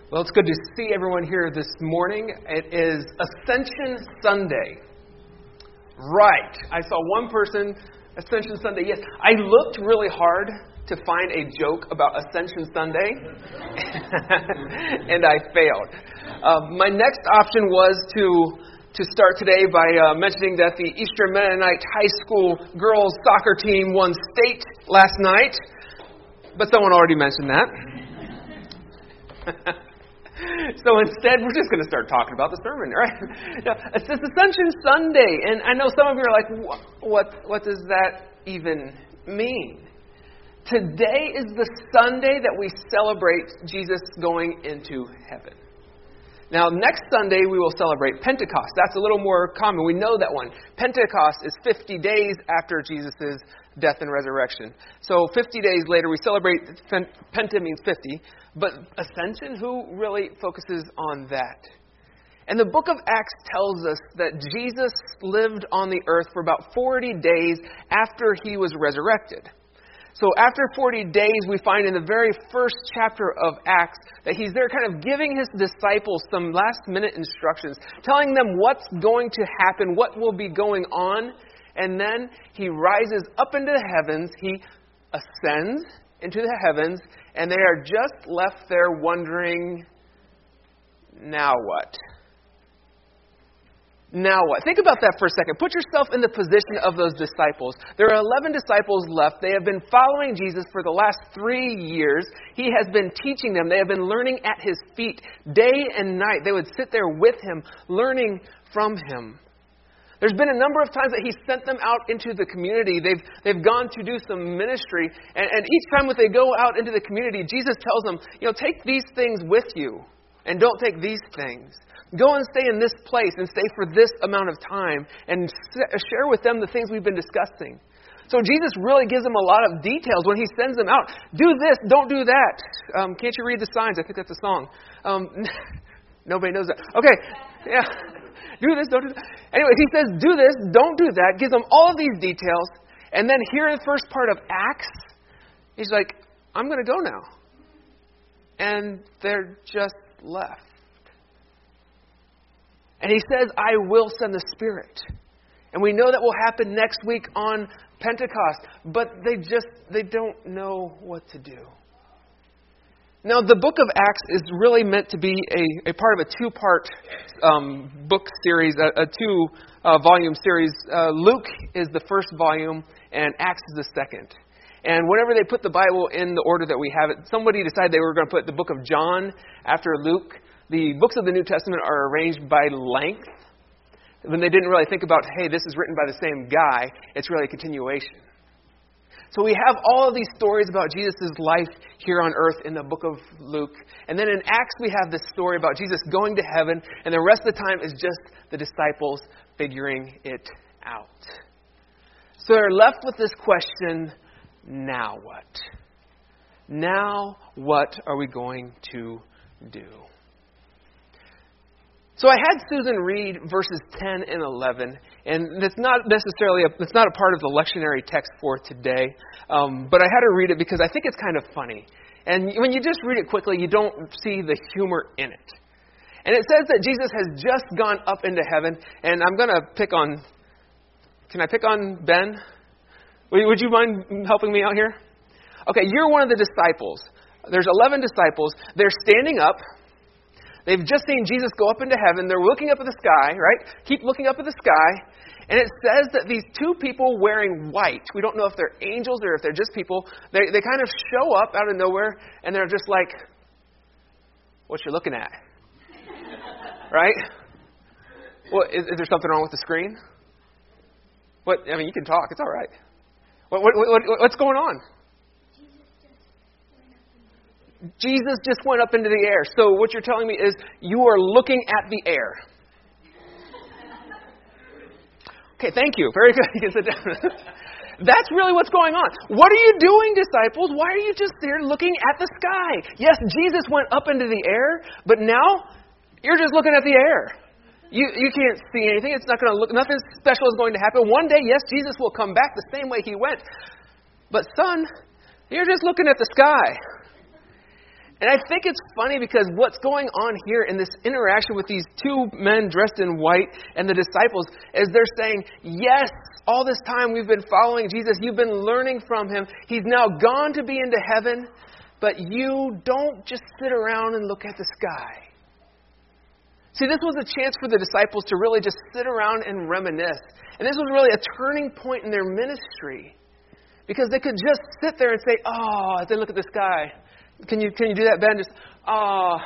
Well, it's good to see everyone here this morning. It is Ascension Sunday. Right. I saw one person, Ascension Sunday. Yes, I looked really hard to find a joke about Ascension Sunday, and I failed. My next option was to start today by mentioning that the Eastern Mennonite High School girls soccer team won state last night, but someone already mentioned that. So instead, we're just going to start talking about the sermon, right? Now, it's this Ascension Sunday, and I know some of you are like, what does that even mean? Today is the Sunday that we celebrate Jesus going into heaven. Now, next Sunday, we will celebrate Pentecost. That's a little more common. We know that one. Pentecost is 50 days after Jesus' death and resurrection. So 50 days later, we celebrate, Penta means 50, but Ascension, who really focuses on that? And the book of Acts tells us that Jesus lived on the earth for about 40 days after he was resurrected. So after 40 days, we find in the very first chapter of Acts that he's there kind of giving his disciples some last-minute instructions, telling them what's going to happen, what will be going on, and then he rises up into the heavens, he ascends into the heavens, and they are just left there wondering, now what? Now what? Think about that for a second. Put yourself in the position of those disciples. There are 11 disciples left. They have been following Jesus for the last 3 years. He has been teaching them. They have been learning at his feet day and night. They would sit there with him, learning from him. There's been a number of times that he sent them out into the community. They've gone to do some ministry. And each time that they go out into the community, Jesus tells them, take these things with you and don't take these things. Go and stay in this place and stay for this amount of time and share with them the things we've been discussing. So Jesus really gives them a lot of details when he sends them out. Do this, don't do that. Can't you read the signs? I think that's a song. Nobody knows that. Okay, yeah. Do this, don't do that. Anyway, he says, do this, don't do that. Gives them all of these details. And then here in the first part of Acts, he's like, I'm going to go now. And they're just left. And he says, I will send the Spirit. And we know that will happen next week on Pentecost. But they don't know what to do. Now, the book of Acts is really meant to be a part of a two-part book series, a two-volume series. Luke is the first volume, and Acts is the second. And whenever they put the Bible in the order that we have it, somebody decided they were going to put the book of John after Luke. The books of the New Testament are arranged by length. When they didn't really think about, hey, this is written by the same guy, it's really a continuation. So we have all of these stories about Jesus' life here on earth in the book of Luke. And then in Acts we have this story about Jesus going to heaven, and the rest of the time is just the disciples figuring it out. So they're left with this question, now what? Now what are we going to do? So I had Susan read verses 10 and 11, and it's not necessarily it's not a part of the lectionary text for today, but I had her read it because I think it's kind of funny. And when you just read it quickly, you don't see the humor in it. And it says that Jesus has just gone up into heaven, and I'm going to pick on, can I pick on Ben? Would you mind helping me out here? Okay, you're one of the disciples. There's 11 disciples. They're standing up. They've just seen Jesus go up into heaven. They're looking up at the sky, right? Keep looking up at the sky. And it says that these two people wearing white, we don't know if they're angels or if they're just people, they kind of show up out of nowhere, and they're just like, what you looking at? Right? What, is there something wrong with the screen? What? I mean, you can talk. It's all right. What's going on? Jesus just went up into the air. So what you're telling me is you are looking at the air. Okay, thank you. Very good. You can sit down. That's really what's going on. What are you doing, disciples? Why are you just there looking at the sky? Yes, Jesus went up into the air, but now you're just looking at the air. You can't see anything. It's not going to look. Nothing special is going to happen. One day, yes, Jesus will come back the same way he went. But son, you're just looking at the sky. And I think it's funny because what's going on here in this interaction with these two men dressed in white and the disciples is they're saying, yes, all this time we've been following Jesus. You've been learning from him. He's now gone to be into heaven, but you don't just sit around and look at the sky. See, this was a chance for the disciples to really just sit around and reminisce. And this was really a turning point in their ministry. Because they could just sit there and say, oh, as they look at the sky. Can you do that, Ben? Just, oh.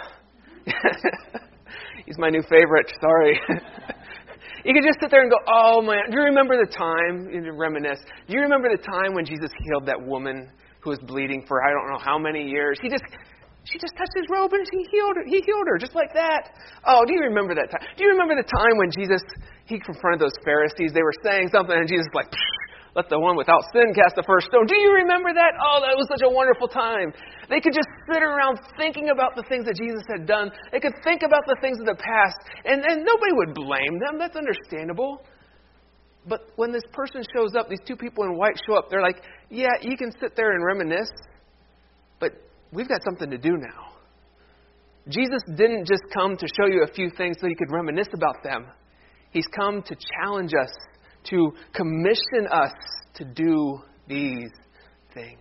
He's my new favorite. Sorry. You could just sit there and go, oh, man. Do you remember the time? You reminisce. Do you remember the time when Jesus healed that woman who was bleeding for I don't know how many years? She just touched his robe and he healed her. He healed her just like that. Oh, do you remember that time? Do you remember the time when he confronted those Pharisees? They were saying something and Jesus was like, let the one without sin cast the first stone. Do you remember that? Oh, that was such a wonderful time. They could just sit around thinking about the things that Jesus had done. They could think about the things of the past. And nobody would blame them. That's understandable. But when this person shows up, these two people in white show up, they're like, yeah, you can sit there and reminisce, but we've got something to do now. Jesus didn't just come to show you a few things so you could reminisce about them. He's come to challenge us, to commission us to do these things.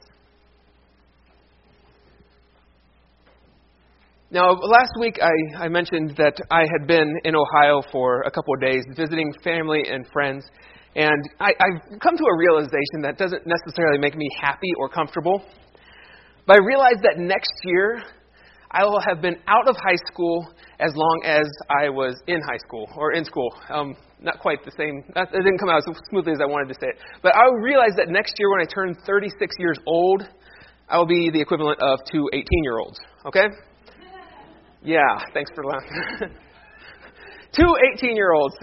Now, last week I mentioned that I had been in Ohio for a couple of days visiting family and friends. And I've come to a realization that doesn't necessarily make me happy or comfortable. But I realized that next year I will have been out of high school as long as I was in high school or in school. Not quite the same. It didn't come out as smoothly as I wanted to say it. But I realized that next year when I turn 36 years old, I will be the equivalent of two 18-year-olds. Okay? Yeah, thanks for laughing. Two 18-year-olds.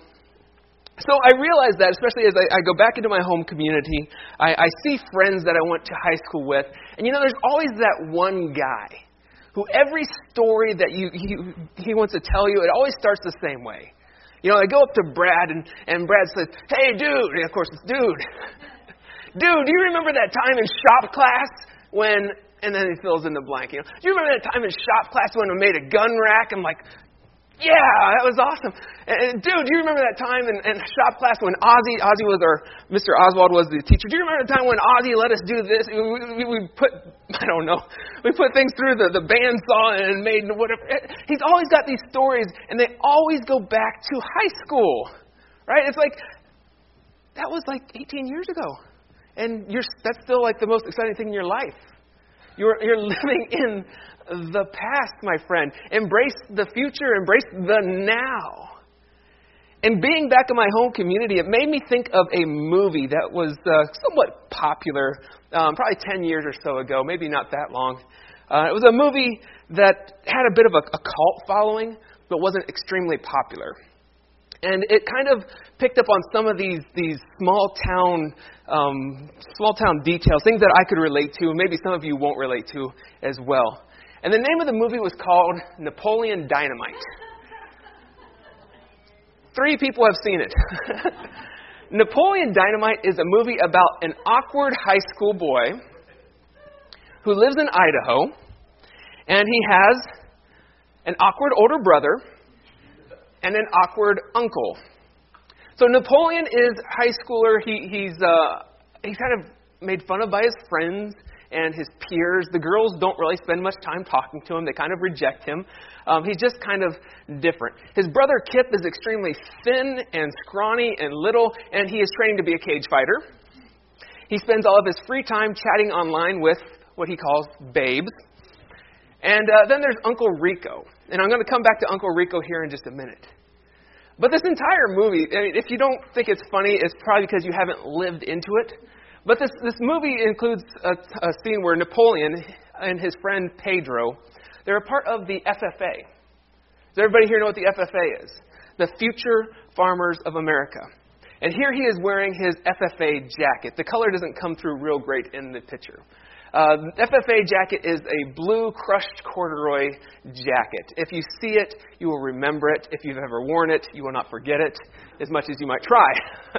So I realized that, especially as I go back into my home community, I see friends that I went to high school with. And there's always that one guy who every story that he wants to tell you, it always starts the same way. I go up to Brad, and Brad says, hey, dude. And of course, it's dude. Dude, do you remember that time in shop class when... And then he fills in the blank. Do you remember that time in shop class when we made a gun rack? I'm like, yeah, that was awesome. And dude, do you remember that time in shop class when Ozzy was Mr. Oswald was the teacher? Do you remember the time when Ozzy let us do this? We put, I don't know, we put things through the bandsaw and made whatever. He's always got these stories, and they always go back to high school, right? It's like, that was like 18 years ago. And that's still like the most exciting thing in your life. You're living in the past, my friend. Embrace the future. Embrace the now. And being back in my home community, it made me think of a movie that was somewhat popular, probably 10 years or so ago, maybe not that long. It was a movie that had a bit of a cult following, but wasn't extremely popular. And it kind of picked up on some of these small town details, things that I could relate to, and maybe some of you won't relate to as well. And the name of the movie was called Napoleon Dynamite. 3 people have seen it. Napoleon Dynamite is a movie about an awkward high school boy who lives in Idaho, and he has an awkward older brother and an awkward uncle. So Napoleon is high schooler. He's kind of made fun of by his friends and his peers. The girls don't really spend much time talking to him. They kind of reject him. He's just kind of different. His brother Kip is extremely thin and scrawny and little, and he is training to be a cage fighter. He spends all of his free time chatting online with what he calls babes. And then there's Uncle Rico. And I'm going to come back to Uncle Rico here in just a minute. But this entire movie, if you don't think it's funny, it's probably because you haven't lived into it. But this movie includes a scene where Napoleon and his friend Pedro, they're a part of the FFA. Does everybody here know what the FFA is? The Future Farmers of America. And here he is wearing his FFA jacket. The color doesn't come through real great in the picture. FFA jacket is a blue crushed corduroy jacket. If you see it, you will remember it. If you've ever worn it, you will not forget it, as much as you might try.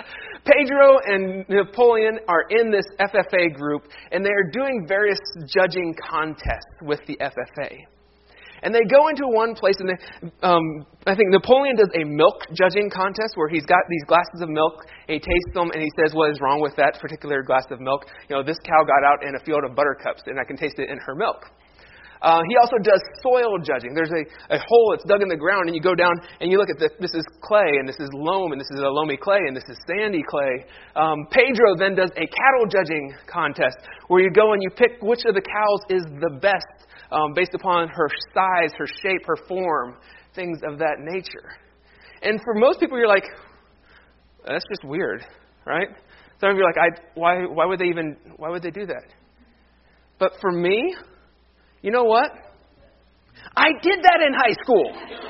Pedro and Napoleon are in this FFA group, and they are doing various judging contests with the FFA. And they go into one place, and I think Napoleon does a milk judging contest where he's got these glasses of milk, and he tastes them, and he says, what is wrong with that particular glass of milk? This cow got out in a field of buttercups, and I can taste it in her milk. He also does soil judging. There's a hole that's dug in the ground, and you go down and you look at this is clay, and this is loam, and this is a loamy clay, and this is sandy clay. Pedro then does a cattle judging contest where you go and you pick which of the cows is the best based upon her size, her shape, her form, things of that nature. And for most people, you're like, that's just weird, right? Some of you are like, why would they do that? But for me, you know what? I did that in high school.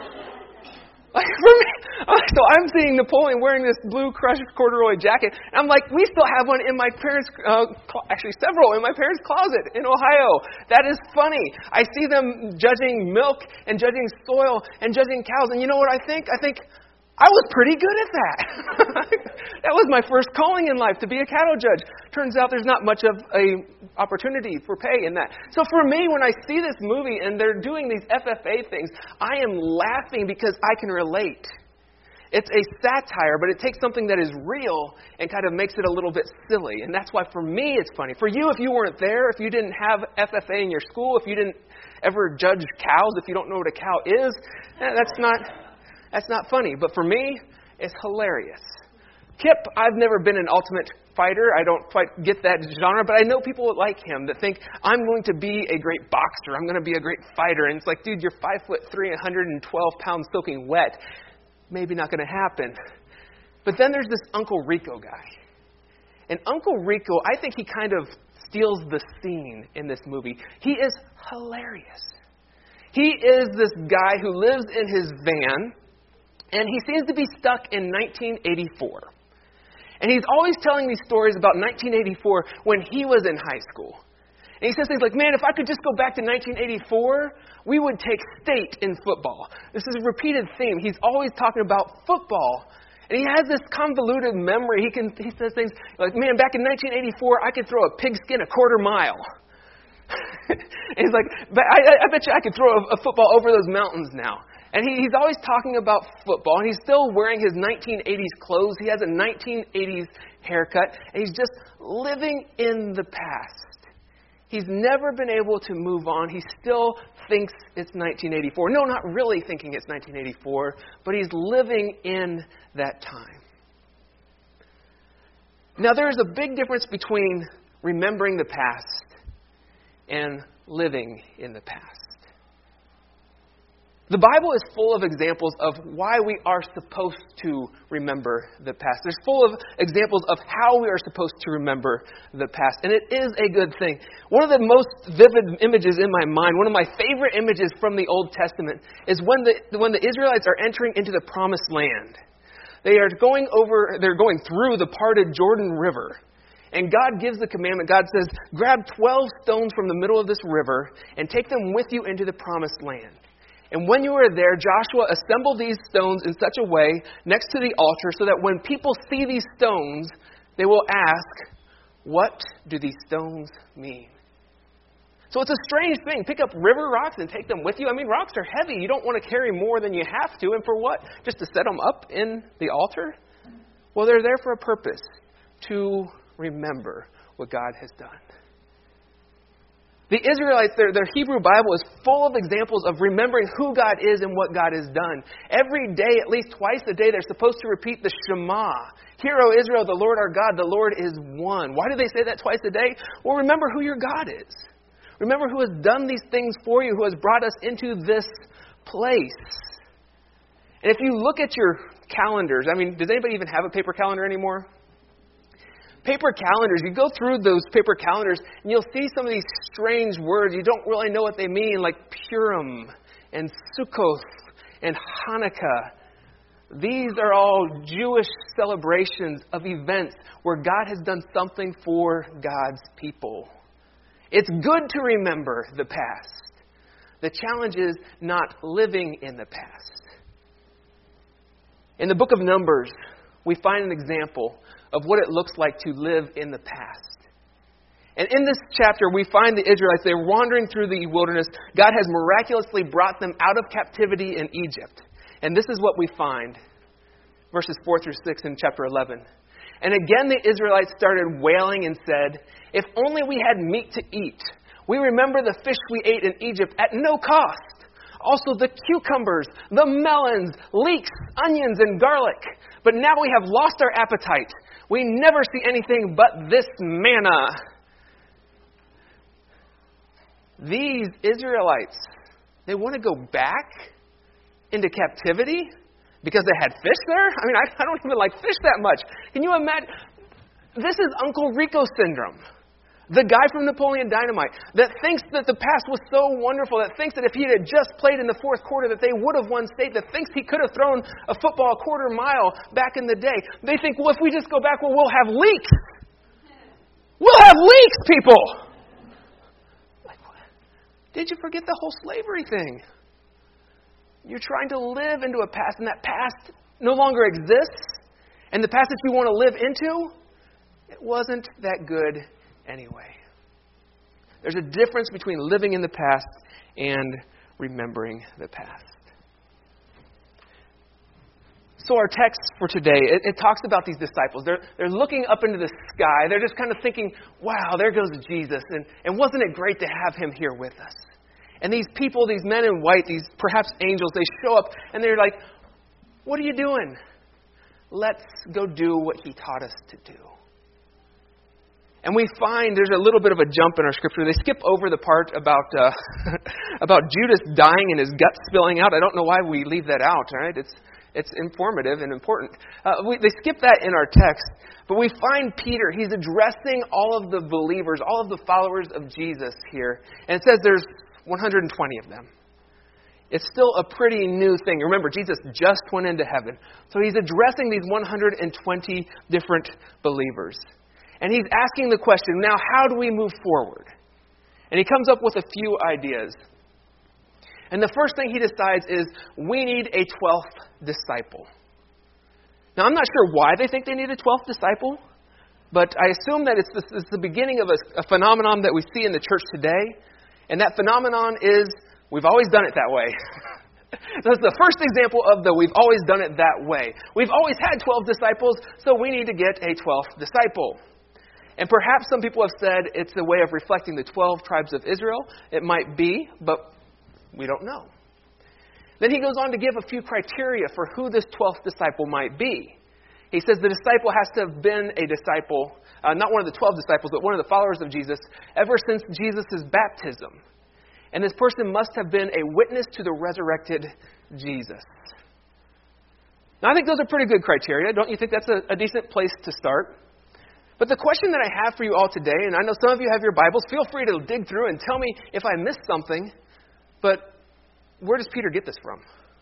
Like for me, so I'm seeing Napoleon wearing this blue crushed corduroy jacket. And I'm like, we still have one in my parents' actually several in my parents' closet in Ohio. That is funny. I see them judging milk and judging soil and judging cows. And you know what I think? I think I was pretty good at that. That was my first calling in life, to be a cattle judge. Turns out there's not much of a opportunity for pay in that. So for me, when I see this movie and they're doing these FFA things, I am laughing because I can relate. It's a satire, but it takes something that is real and kind of makes it a little bit silly. And that's why for me it's funny. For you, if you weren't there, if you didn't have FFA in your school, if you didn't ever judge cows, if you don't know what a cow is, that's not funny. But for me, it's hilarious. Kip, I've never been an ultimate fighter. I don't quite get that genre, but I know people like him that think, I'm going to be a great boxer. I'm going to be a great fighter. And it's like, dude, you're 5'3", 112 pounds soaking wet. Maybe not going to happen. But then there's this Uncle Rico guy. And Uncle Rico, I think he kind of steals the scene in this movie. He is hilarious. He is this guy who lives in his van, and he seems to be stuck in 1984. And he's always telling these stories about 1984 when he was in high school. And he says things like, man, if I could just go back to 1984, we would take state in football. This is a repeated theme. He's always talking about football. And he has this convoluted memory. He says things like, man, back in 1984, I could throw a pigskin a quarter mile. And he's like, I bet you I could throw a football over those mountains now. And he's always talking about football, and he's still wearing his 1980s clothes. He has a 1980s haircut, and he's just living in the past. He's never been able to move on. He still thinks it's 1984. No, not really thinking it's 1984, but he's living in that time. Now, there's a big difference between remembering the past and living in the past. The Bible is full of examples of why we are supposed to remember the past. There's full of examples of how we are supposed to remember the past. And it is a good thing. One of the most vivid images in my mind, one of my favorite images from the Old Testament, is when the Israelites are entering into the Promised Land. They're going through the parted Jordan River. And God gives the commandment. God says, grab 12 stones from the middle of this river and take them with you into the Promised Land. And when you are there, Joshua assembled these stones in such a way next to the altar so that when people see these stones, they will ask, what do these stones mean? So it's a strange thing. Pick up river rocks and take them with you. I mean, rocks are heavy. You don't want to carry more than you have to. And for what? Just to set them up in the altar? Well, they're there for a purpose. To remember what God has done. The Israelites, their Hebrew Bible is full of examples of remembering who God is and what God has done. Every day, at least twice a day, they're supposed to repeat the Shema. Hear, O Israel, the Lord our God, the Lord is one. Why do they say that twice a day? Well, remember who your God is. Remember who has done these things for you, who has brought us into this place. And if you look at your calendars, I mean, does anybody even have a paper calendar anymore? Paper calendars, you go through those paper calendars and you'll see some of these strange words. You don't really know what they mean, like Purim and Sukkoth and Hanukkah. These are all Jewish celebrations of events where God has done something for God's people. It's good to remember the past. The challenge is not living in the past. In the book of Numbers, we find an example of what it looks like to live in the past. And in this chapter, we find the Israelites, they're wandering through the wilderness. God has miraculously brought them out of captivity in Egypt. And this is what we find, verses 4 through 6 in chapter 11. And again the Israelites started wailing and said, "If only we had meat to eat. We remember the fish we ate in Egypt at no cost. Also the cucumbers, the melons, leeks, onions, and garlic. But now we have lost our appetite. We never see anything but this manna." These Israelites, they want to go back into captivity because they had fish there? I mean, I don't even like fish that much. Can you imagine? This is Uncle Rico syndrome. The guy from Napoleon Dynamite that thinks that the past was so wonderful, that thinks that if he had just played in the fourth quarter that they would have won state, that thinks he could have thrown a football a quarter mile back in the day. They think, well, if we just go back, well, we'll have leaks. We'll have leaks, people. Did you forget the whole slavery thing? You're trying to live into a past, and that past no longer exists. And the past that you want to live into, it wasn't that good anyway. There's a difference between living in the past and remembering the past. So our text for today, it talks about these disciples. They're looking up into the sky. They're just kind of thinking, wow, there goes Jesus. And wasn't it great to have him here with us? And these people, these men in white, these perhaps angels, they show up and they're like, what are you doing? Let's go do what he taught us to do. And we find there's a little bit of a jump in our scripture. They skip over the part about about Judas dying and his guts spilling out. I don't know why we leave that out, all right? It's informative and important. They skip that in our text. But we find Peter. He's addressing all of the believers, all of the followers of Jesus here. And it says there's 120 of them. It's still a pretty new thing. Remember, Jesus just went into heaven. So he's addressing these 120 different believers. And he's asking the question, now how do we move forward? And he comes up with a few ideas. And the first thing he decides is, we need a 12th disciple. Now, I'm not sure why they think they need a 12th disciple, but I assume that it's the beginning of a phenomenon that we see in the church today. And that phenomenon is, we've always done it that way. That's the first example of the we've always done it that way. We've always had 12 disciples, so we need to get a 12th disciple. And perhaps some people have said it's a way of reflecting the 12 tribes of Israel. It might be, but we don't know. Then he goes on to give a few criteria for who this 12th disciple might be. He says the disciple has to have been a disciple, not one of the 12 disciples, but one of the followers of Jesus, ever since Jesus' baptism. And this person must have been a witness to the resurrected Jesus. Now, I think those are pretty good criteria. Don't you think that's a decent place to start? But the question that I have for you all today, and I know some of you have your Bibles, feel free to dig through and tell me if I missed something, but where does Peter get this from?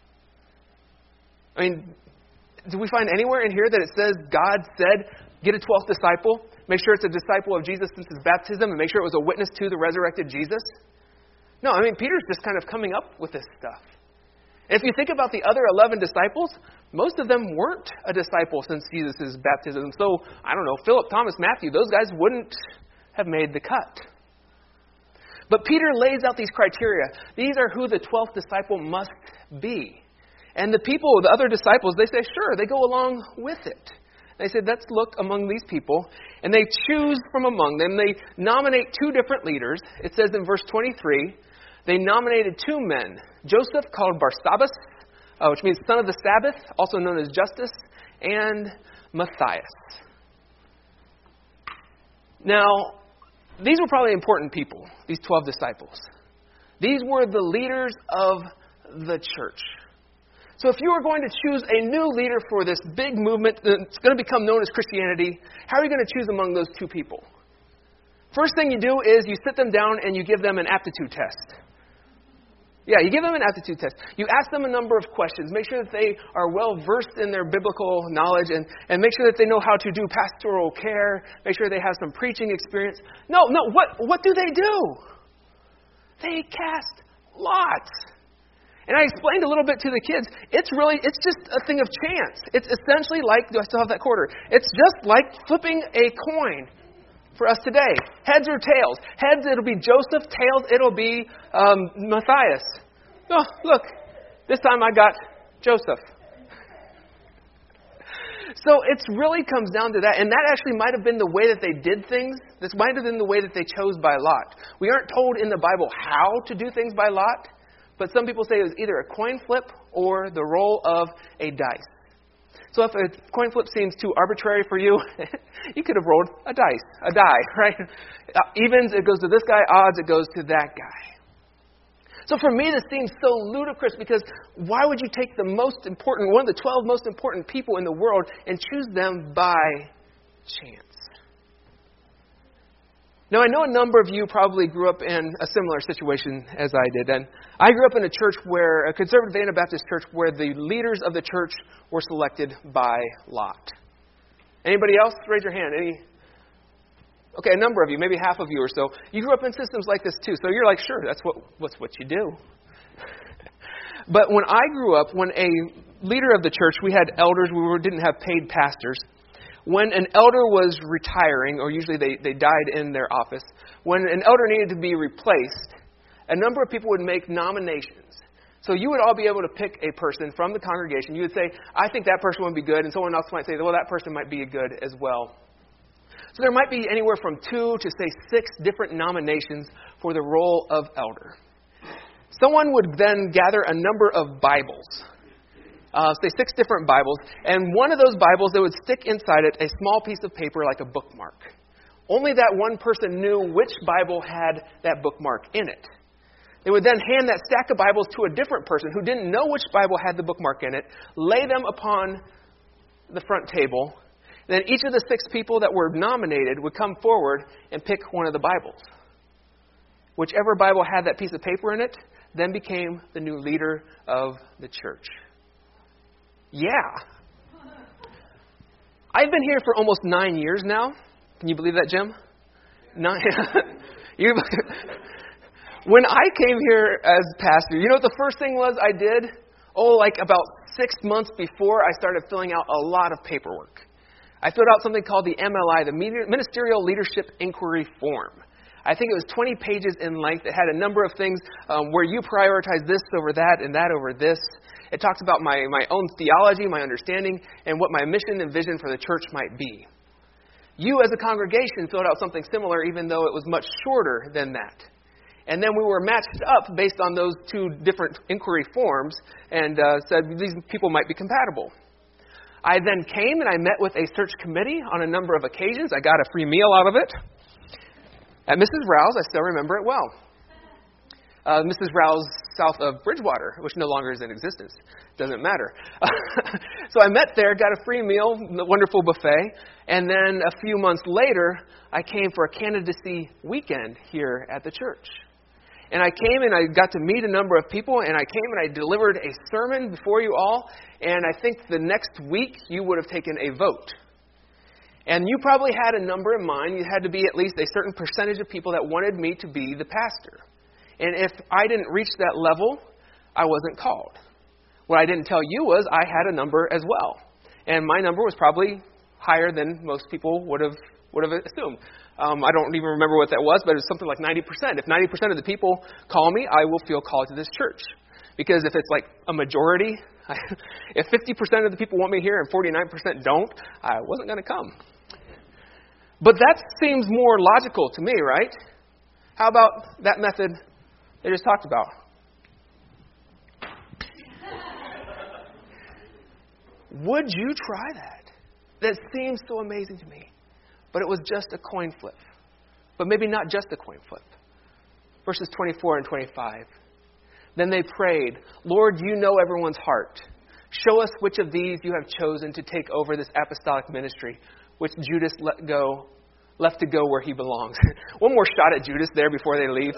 I mean, do we find anywhere in here that it says God said, get a 12th disciple, make sure it's a disciple of Jesus since his baptism, and make sure it was a witness to the resurrected Jesus? No, I mean, Peter's just kind of coming up with this stuff. And if you think about the other 11 disciples, most of them weren't a disciple since Jesus' baptism. So, I don't know, Philip, Thomas, Matthew, those guys wouldn't have made the cut. But Peter lays out these criteria. These are who the 12th disciple must be. And the people, the other disciples, they say, sure, they go along with it. They said, let's look among these people. And they choose from among them. They nominate two different leaders. It says in verse 23, they nominated two men, Joseph, called Barsabbas, which means son of the Sabbath, also known as Justus, and Matthias. Now, these were probably important people, these 12 disciples. These were the leaders of the church. So if you were going to choose a new leader for this big movement that's going to become known as Christianity, how are you going to choose among those two people? First thing you do is you sit them down and you give them an aptitude test. Yeah, you give them an aptitude test. You ask them a number of questions. Make sure that they are well versed in their biblical knowledge and make sure that they know how to do pastoral care. Make sure they have some preaching experience. No, what do? They cast lots. And I explained a little bit to the kids. It's just a thing of chance. It's essentially like, do I still have that quarter? It's just like flipping a coin for us today. Heads or tails. Heads, it'll be Joseph. Tails, it'll be Matthias. Oh, look. This time I got Joseph. So it really comes down to that. And that actually might have been the way that they did things. This might have been the way that they chose by lot. We aren't told in the Bible how to do things by lot. But some people say it was either a coin flip or the roll of a dice. So if a coin flip seems too arbitrary for you, you could have rolled a die, right? Evens, it goes to this guy. Odds, it goes to that guy. So for me, this seems so ludicrous because why would you take one of the 12 most important people in the world and choose them by chance? Now, I know a number of you probably grew up in a similar situation as I did. And I grew up in a conservative Anabaptist church, where the leaders of the church were selected by lot. Anybody else? Raise your hand. Okay, a number of you, maybe half of you or so. You grew up in systems like this too. So you're like, sure, that's what you do. But when I grew up, when a leader of the church, we had elders, didn't have paid pastors. When an elder was retiring, or usually they died in their office, when an elder needed to be replaced, a number of people would make nominations. So you would all be able to pick a person from the congregation. You would say, I think that person would be good, and someone else might say, well, that person might be good as well. So there might be anywhere from 2 to, say, 6 different nominations for the role of elder. Someone would then gather a number of Bibles. Say 6 different Bibles, and one of those Bibles, they would stick inside it a small piece of paper like a bookmark. Only that one person knew which Bible had that bookmark in it. They would then hand that stack of Bibles to a different person who didn't know which Bible had the bookmark in it, lay them upon the front table, and then each of the 6 people that were nominated would come forward and pick one of the Bibles. Whichever Bible had that piece of paper in it then became the new leader of the church. Yeah. I've been here for almost 9 years now. Can you believe that, Jim? 9. When I came here as pastor, you know what the first thing was I did? About 6 months before, I started filling out a lot of paperwork. I filled out something called the MLI, the Ministerial Leadership Inquiry Form. I think it was 20 pages in length. It had a number of things where you prioritize this over that and that over this. It talks about my own theology, my understanding, and what my mission and vision for the church might be. You as a congregation filled out something similar, even though it was much shorter than that. And then we were matched up based on those 2 different inquiry forms and said these people might be compatible. I then came and I met with a search committee on a number of occasions. I got a free meal out of it. At Mrs. Rouse, I still remember it well. Mrs. Rouse south of Bridgewater, which no longer is in existence. Doesn't matter. So I met there, got a free meal, a wonderful buffet, and then a few months later, I came for a candidacy weekend here at the church. And I came and I got to meet a number of people, and I came and I delivered a sermon before you all, and I think the next week you would have taken a vote. And you probably had a number in mind. You had to be at least a certain percentage of people that wanted me to be the pastor. And if I didn't reach that level, I wasn't called. What I didn't tell you was I had a number as well. And my number was probably higher than most people would have assumed. I don't even remember what that was, but it was something like 90%. If 90% of the people call me, I will feel called to this church. Because if it's like a majority, if 50% of the people want me here and 49% don't, I wasn't going to come. But that seems more logical to me, right? How about that method they just talked about? Would you try that? That seems so amazing to me. But it was just a coin flip. But maybe not just a coin flip. Verses 24 and 25. Then they prayed, Lord, you know everyone's heart. Show us which of these you have chosen to take over this apostolic ministry, which Judas left to go where he belongs. One more shot at Judas there before they leave.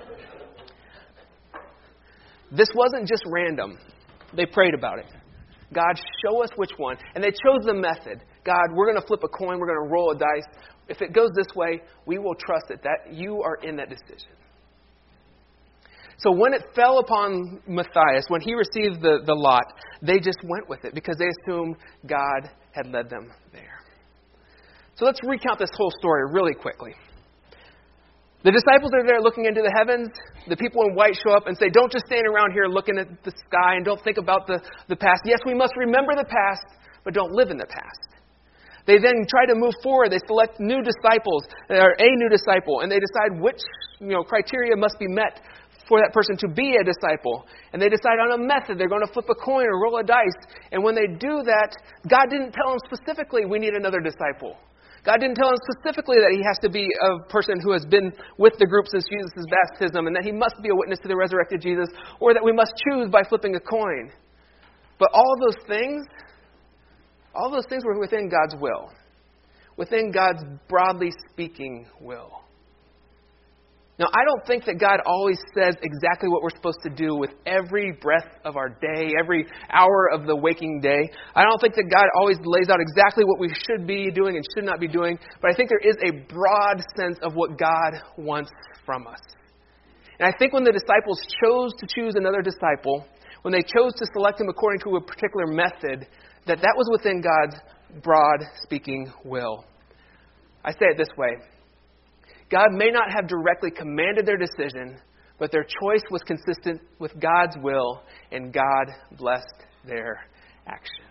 This wasn't just random. They prayed about it. God, show us which one. And they chose the method. God, we're going to flip a coin. We're going to roll a dice. If it goes this way, we will trust it, that you are in that decision. So when it fell upon Matthias, when he received the lot, they just went with it because they assumed God had led them there. So let's recount this whole story really quickly. The disciples are there looking into the heavens. The people in white show up and say, don't just stand around here looking at the sky and don't think about the past. Yes, we must remember the past, but don't live in the past. They then try to move forward. They select new disciples, or a new disciple, and they decide which criteria must be met for that person to be a disciple. And they decide on a method. They're going to flip a coin or roll a dice. And when they do that, God didn't tell them specifically, we need another disciple. God didn't tell him specifically that he has to be a person who has been with the group since Jesus' baptism and that he must be a witness to the resurrected Jesus, or that we must choose by flipping a coin. But all those things were within God's will, within God's broadly speaking will. Now, I don't think that God always says exactly what we're supposed to do with every breath of our day, every hour of the waking day. I don't think that God always lays out exactly what we should be doing and should not be doing, but I think there is a broad sense of what God wants from us. And I think when the disciples chose to choose another disciple, when they chose to select him according to a particular method, that was within God's broad speaking will. I say it this way. God may not have directly commanded their decision, but their choice was consistent with God's will, and God blessed their action.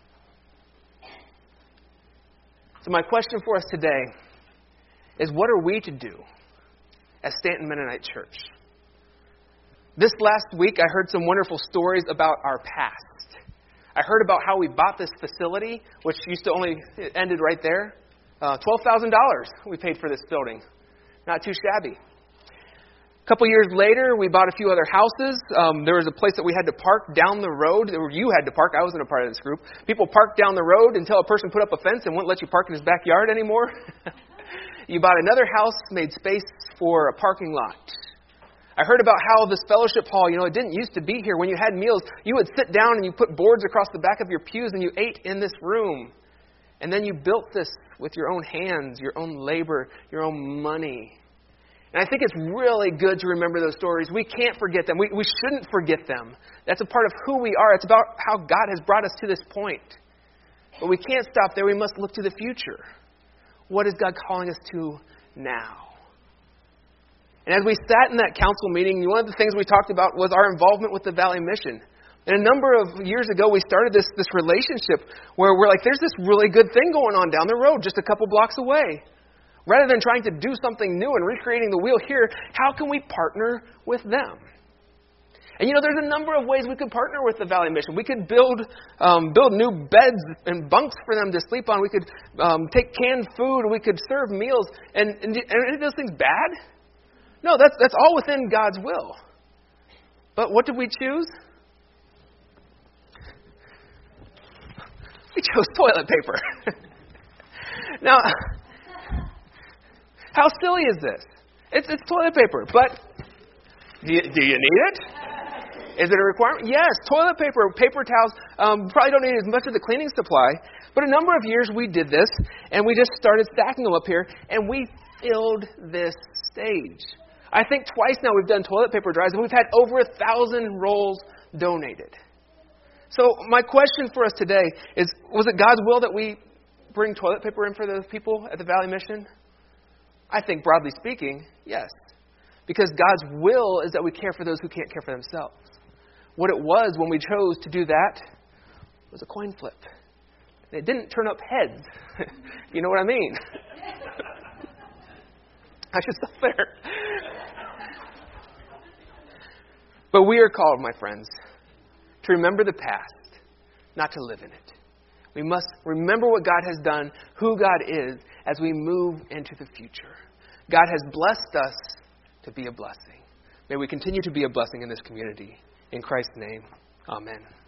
So my question for us today is, what are we to do as Stanton Mennonite Church? This last week, I heard some wonderful stories about our past. I heard about how we bought this facility, which it ended right there. $12,000 we paid for this building. Not too shabby. A couple years later, we bought a few other houses. There was a place that we had to park down the road. You had to park. I wasn't a part of this group. People parked down the road until a person put up a fence and wouldn't let you park in his backyard anymore. You bought another house, made space for a parking lot. I heard about how this fellowship hall, it didn't used to be here. When you had meals, you would sit down and you put boards across the back of your pews and you ate in this room. And then you built this with your own hands, your own labor, your own money. And I think it's really good to remember those stories. We can't forget them. We shouldn't forget them. That's a part of who we are. It's about how God has brought us to this point. But we can't stop there. We must look to the future. What is God calling us to now? And as we sat in that council meeting, one of the things we talked about was our involvement with the Valley Mission. And a number of years ago, we started this relationship where we're like, there's this really good thing going on down the road, just a couple blocks away. Rather than trying to do something new and recreating the wheel here, how can we partner with them? And there's a number of ways we could partner with the Valley Mission. We could build new beds and bunks for them to sleep on. We could take canned food. We could serve meals. And are any of those things bad? No, that's all within God's will. But what did we choose? We chose toilet paper. Now, how silly is this? It's toilet paper, but do you need it? Is it a requirement? Yes, toilet paper, paper towels. Probably don't need as much of the cleaning supply. But a number of years we did this, and we just started stacking them up here, and we filled this stage. I think twice now we've done toilet paper drives, and we've had over 1,000 rolls donated. So my question for us today is, was it God's will that we bring toilet paper in for those people at the Valley Mission? I think, broadly speaking, yes. Because God's will is that we care for those who can't care for themselves. What it was when we chose to do that was a coin flip. It didn't turn up heads. You know what I mean? I should stop there. But we are called, my friends, to remember the past, not to live in it. We must remember what God has done, who God is, as we move into the future. God has blessed us to be a blessing. May we continue to be a blessing in this community. In Christ's name, amen.